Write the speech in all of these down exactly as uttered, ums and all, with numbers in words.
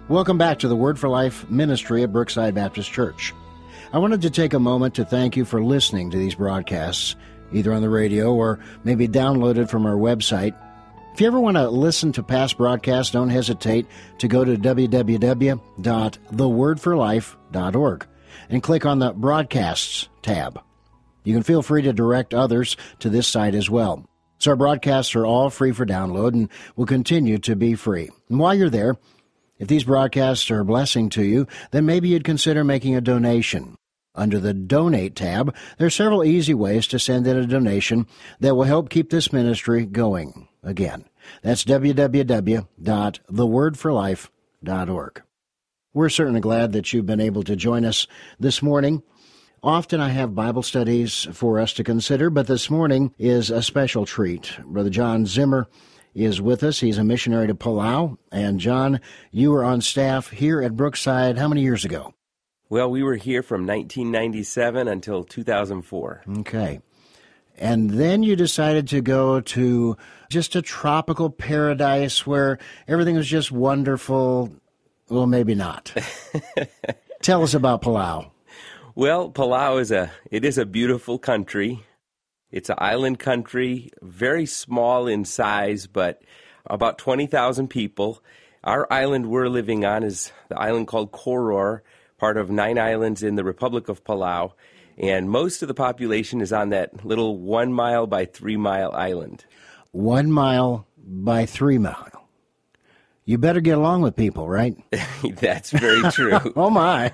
Welcome back to the Word for Life ministry at Brookside Baptist Church. I wanted to take a moment to thank you for listening to these broadcasts, either on the radio or maybe downloaded from our website. If you ever want to listen to past broadcasts, don't hesitate to go to w w w dot the word for life dot org and click on the Broadcasts tab. You can feel free to direct others to this site as well. So our broadcasts are all free for download and will continue to be free. And while you're there, if these broadcasts are a blessing to you, then maybe you'd consider making a donation. Under the Donate tab, there are several easy ways to send in a donation that will help keep this ministry going. Again, that's w w w dot the word for life dot org. We're certainly glad that you've been able to join us this morning. Often I have Bible studies for us to consider, but this morning is a special treat. Brother John Zimmer is with us. He's a missionary to Palau. And John, you were on staff here at Brookside how many years ago? Well, we were here from nineteen ninety-seven until two thousand four. Okay. And then you decided to go to just a tropical paradise where everything was just wonderful. Well, maybe not. Tell us about Palau. Well, Palau is a it is a beautiful country. It's an island country, very small in size, but about twenty thousand people. Our island we're living on is the island called Koror, part of nine islands in the Republic of Palau. And most of the population is on that little one mile by three mile island. One mile by three mile. You better get along with people, right? That's very true. Oh, my.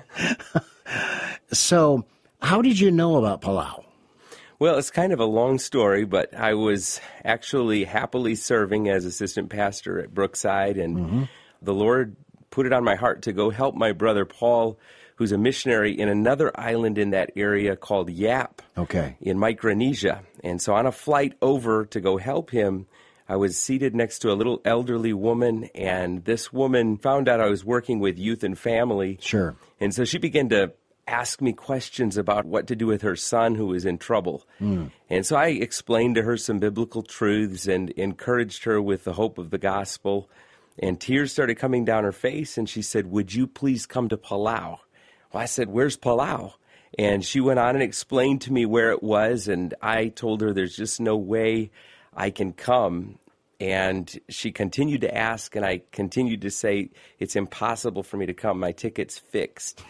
So, how did you know about Palau? Well, it's kind of a long story, but I was actually happily serving as assistant pastor at Brookside, and mm-hmm. the Lord put it on my heart to go help my brother Paul, who's a missionary in another island in that area called Yap, okay, in Micronesia. And so on a flight over to go help him, I was seated next to a little elderly woman, and this woman found out I was working with youth and family. Sure. And so she began to ask me questions about what to do with her son who was in trouble. Mm. And so I explained to her some biblical truths and encouraged her with the hope of the gospel. And tears started coming down her face, and she said, "Would you please come to Palau?" Well, I said, "Where's Palau?" And she went on and explained to me where it was, and I told her there's just no way I can come. And she continued to ask, and I continued to say, "It's impossible for me to come. My ticket's fixed."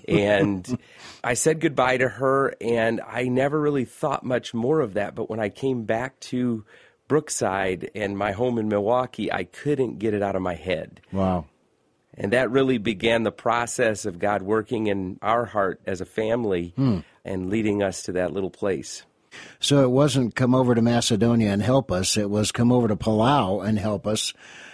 And I said goodbye to her, and I never really thought much more of that. But when I came back to Brookside and my home in Milwaukee, I couldn't get it out of my head. Wow. And that really began the process of God working in our heart as a family hmm. and leading us to that little place. So it wasn't come over to Macedonia and help us. It was come over to Palau and help us.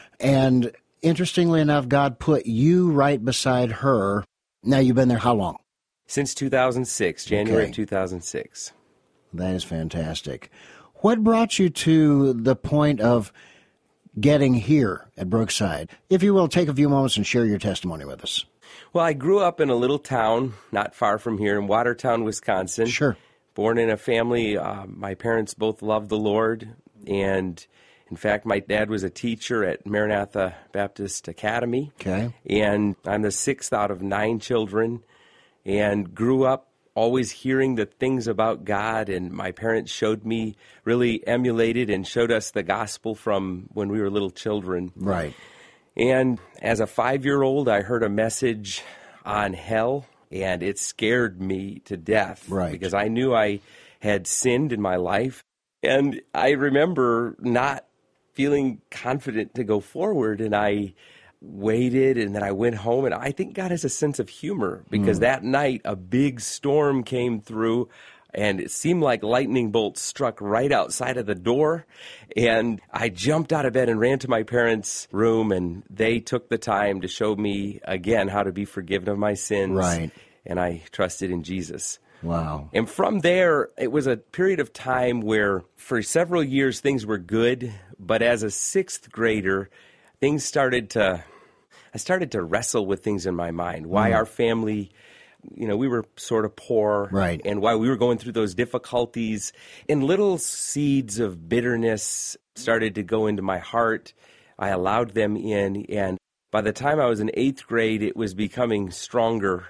And interestingly enough, God put you right beside her. Now, you've been there how long? Since two thousand six, January okay. of two thousand six. That is fantastic. What brought you to the point of getting here at Brookside? If you will, take a few moments and share your testimony with us. Well, I grew up in a little town not far from here in Watertown, Wisconsin. Sure. Born in a family, uh, my parents both loved the Lord, and in fact, my dad was a teacher at Maranatha Baptist Academy. Okay. And I'm the sixth out of nine children, and grew up always hearing the things about God, and my parents showed me, really emulated and showed us the gospel from when we were little children. Right. And as a five-year-old, I heard a message on hell, and it scared me to death. Right. Because I knew I had sinned in my life. And I remember not feeling confident to go forward, and I waited, and then I went home, and I think God has a sense of humor, because mm. that night a big storm came through, and it seemed like lightning bolts struck right outside of the door, and I jumped out of bed and ran to my parents' room, and they took the time to show me again how to be forgiven of my sins, right. and I trusted in Jesus. Wow. And from there, it was a period of time where for several years things were good, but as a sixth grader, things started to, I started to wrestle with things in my mind. Why mm. our family, you know, we were sort of poor. Right. And why we were going through those difficulties. And little seeds of bitterness started to go into my heart. I allowed them in. And by the time I was in eighth grade, it was becoming stronger.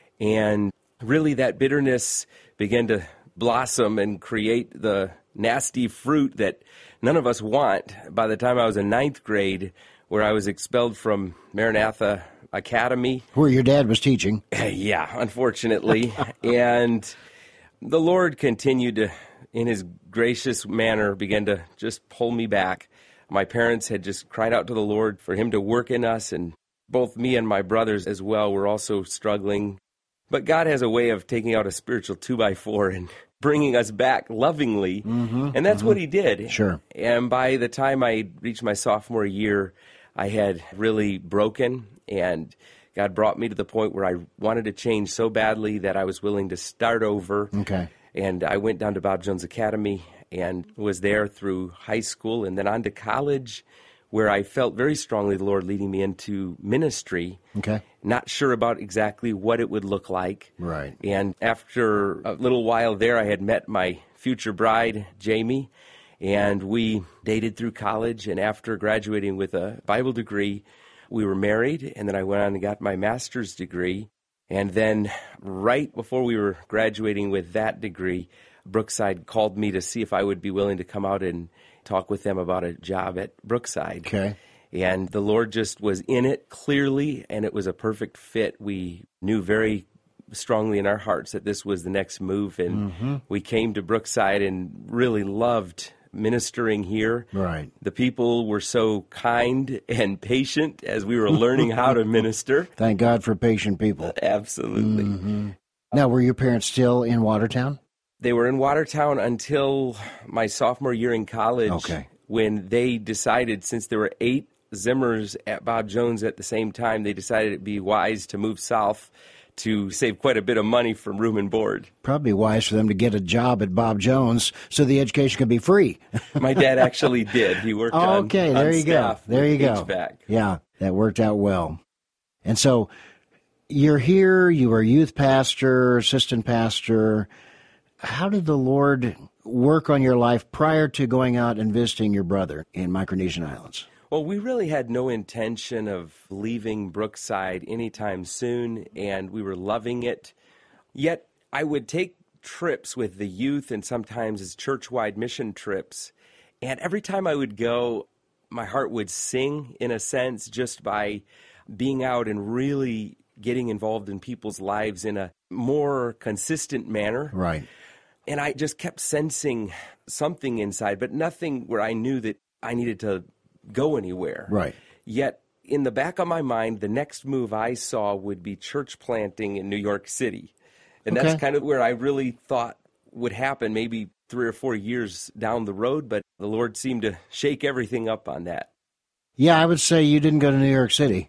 And really that bitterness began to blossom and create the nasty fruit that none of us want. By the time I was in ninth grade, where I was expelled from Maranatha Academy. Where your dad was teaching. Yeah, unfortunately. And the Lord continued to, in his gracious manner, began to just pull me back. My parents had just cried out to the Lord for him to work in us, and both me and my brothers as well were also struggling. But God has a way of taking out a spiritual two-by-four and bringing us back lovingly, mm-hmm, and that's mm-hmm. what he did. Sure. And by the time I reached my sophomore year, I had really broken, and God brought me to the point where I wanted to change so badly that I was willing to start over. Okay. And I went down to Bob Jones Academy and was there through high school and then on to college, where I felt very strongly the Lord leading me into ministry. Okay. Not sure about exactly what it would look like. Right. And after a little while there, I had met my future bride, Jamie, and we dated through college. And after graduating with a Bible degree, we were married. And then I went on and got my master's degree. And then right before we were graduating with that degree, Brookside called me to see if I would be willing to come out and talk with them about a job at Brookside. Okay. And the Lord just was in it clearly, and it was a perfect fit. We knew very strongly in our hearts that this was the next move, and mm-hmm. we came to Brookside and really loved ministering here. Right. The people were so kind and patient as we were learning how to minister. Thank God for patient people. Absolutely. Mm-hmm. Now, were your parents still in Watertown? They were in Watertown until my sophomore year in college, okay. when they decided, since there were eight Zimmers at Bob Jones at the same time, they decided it'd be wise to move south to save quite a bit of money from room and board. Probably wise for them to get a job at Bob Jones so the education could be free. My dad actually did. He worked oh, on Okay, there on you go. There you go. H V A C. Yeah, that worked out well. And so you're here, you were youth pastor, assistant pastor. How did the Lord work on your life prior to going out and visiting your brother in Micronesian Islands? Well, we really had no intention of leaving Brookside anytime soon, and we were loving it. Yet I would take trips with the youth and sometimes as church-wide mission trips, and every time I would go, my heart would sing, in a sense, just by being out and really getting involved in people's lives in a more consistent manner. Right. And I just kept sensing something inside, but nothing where I knew that I needed to go anywhere. Right. Yet, in the back of my mind, the next move I saw would be church planting in New York City. And okay. that's kind of where I really thought would happen, maybe three or four years down the road, but the Lord seemed to shake everything up on that. Yeah, I would say you didn't go to New York City.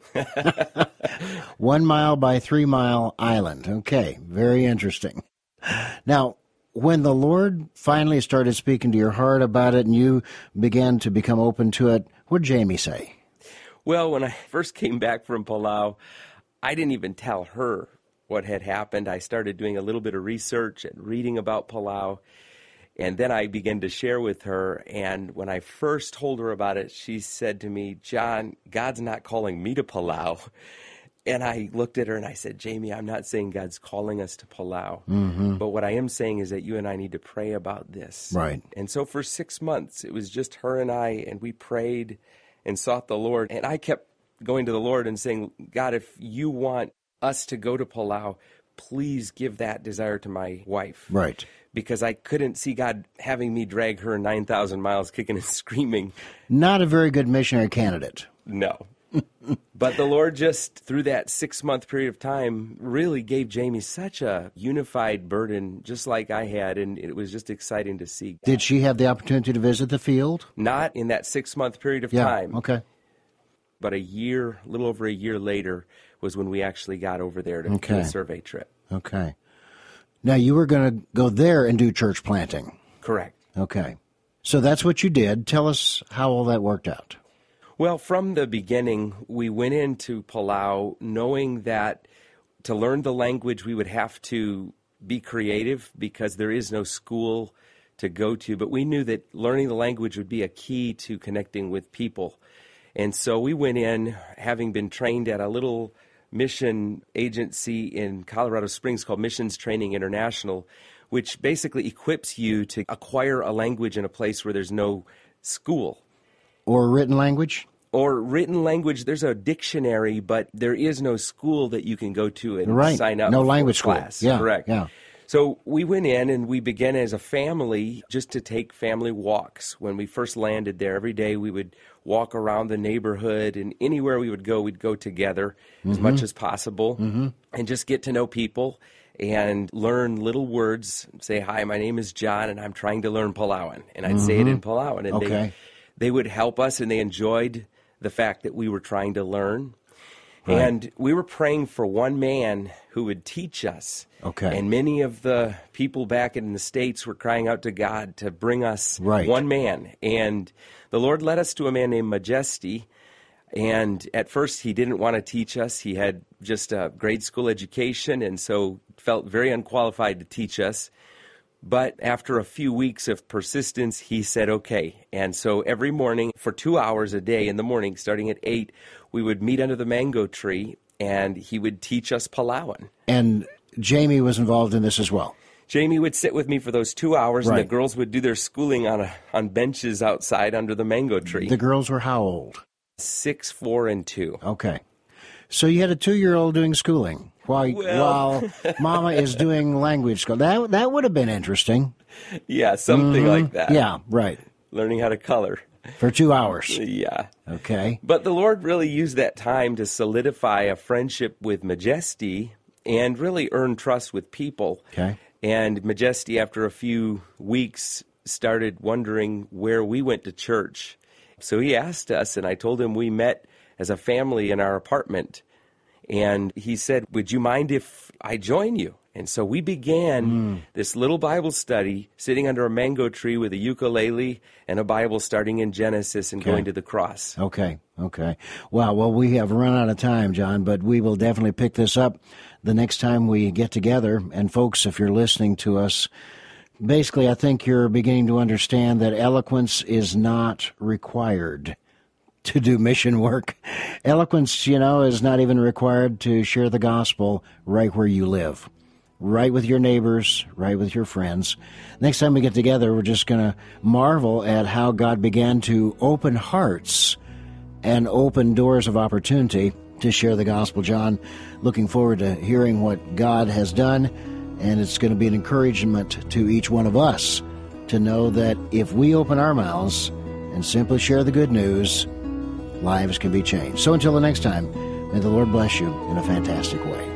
One mile by three mile island. Okay, very interesting. Now, when the Lord finally started speaking to your heart about it and you began to become open to it, what did Jamie say? Well, when I first came back from Palau, I didn't even tell her what had happened. I started doing a little bit of research and reading about Palau, and then I began to share with her. And when I first told her about it, she said to me, "John, God's not calling me to Palau." And I looked at her and I said, "Jamie, I'm not saying God's calling us to Palau, mm-hmm. but what I am saying is that you and I need to pray about this." Right. And so for six months, it was just her and I, and we prayed and sought the Lord. And I kept going to the Lord and saying, "God, if you want us to go to Palau, please give that desire to my wife." Right. Because I couldn't see God having me drag her nine thousand miles kicking and screaming. Not a very good missionary candidate. No. But the Lord just, through that six-month period of time, really gave Jamie such a unified burden, just like I had, and it was just exciting to see. Did she have the opportunity to visit the field? Not in that six-month period of yeah, time. Okay. But a year, a little over a year later, was when we actually got over there to okay. do a survey trip. Okay. Now, you were going to go there and do church planting. Correct. Okay. So that's what you did. Tell us how all that worked out. Well, from the beginning, we went into Palau knowing that to learn the language, we would have to be creative because there is no school to go to. But we knew that learning the language would be a key to connecting with people. And so we went in, having been trained at a little mission agency in Colorado Springs called Missions Training International, which basically equips you to acquire a language in a place where there's no school. Or written language? Or written language. There's a dictionary, but there is no school that you can go to and right. sign up no for language class. School. Yeah, correct. Yeah. So we went in and we began as a family just to take family walks. When we first landed there, every day we would walk around the neighborhood, and anywhere we would go, we'd go together mm-hmm. as much as possible mm-hmm. and just get to know people and learn little words. Say, hi, my name is John, and I'm trying to learn Palauan. And I'd mm-hmm. say it in Palauan. And okay. they, they would help us, and they enjoyed the fact that we were trying to learn. Right. And we were praying for one man who would teach us. Okay. And many of the people back in the States were crying out to God to bring us right. one man. And the Lord led us to a man named Majesty. And at first, he didn't want to teach us. He had just a grade school education, and so felt very unqualified to teach us. But after a few weeks of persistence, he said, okay. And so every morning for two hours a day in the morning, starting at eight, we would meet under the mango tree, and he would teach us Palauan. And Jamie was involved in this as well. Jamie would sit with me for those two hours, right. and the girls would do their schooling on a, on benches outside under the mango tree. The girls were how old? Six, four, and two. Okay. So you had a two-year-old doing schooling while well. while Mama is doing language school. That that would have been interesting. Yeah, something mm-hmm. like that. Yeah, right. Learning how to color. For two hours. Yeah. Okay. But the Lord really used that time to solidify a friendship with Majesty and really earn trust with people. Okay. And Majesty, after a few weeks, started wondering where we went to church. So he asked us, and I told him we met as a family in our apartment. And he said, would you mind if I join you? And so we began mm. this little Bible study sitting under a mango tree with a ukulele and a Bible starting in Genesis and okay. going to the cross. Okay, okay. Wow, well, we have run out of time, John, but we will definitely pick this up the next time we get together. And folks, if you're listening to us, basically I think you're beginning to understand that eloquence is not required to do mission work. Eloquence, you know, is not even required to share the gospel right where you live. Right with your neighbors, right with your friends. Next time we get together, we're just going to marvel at how God began to open hearts and open doors of opportunity to share the gospel. John, looking forward to hearing what God has done, and it's going to be an encouragement to each one of us to know that if we open our mouths and simply share the good news, lives can be changed. So until the next time, may the Lord bless you in a fantastic way.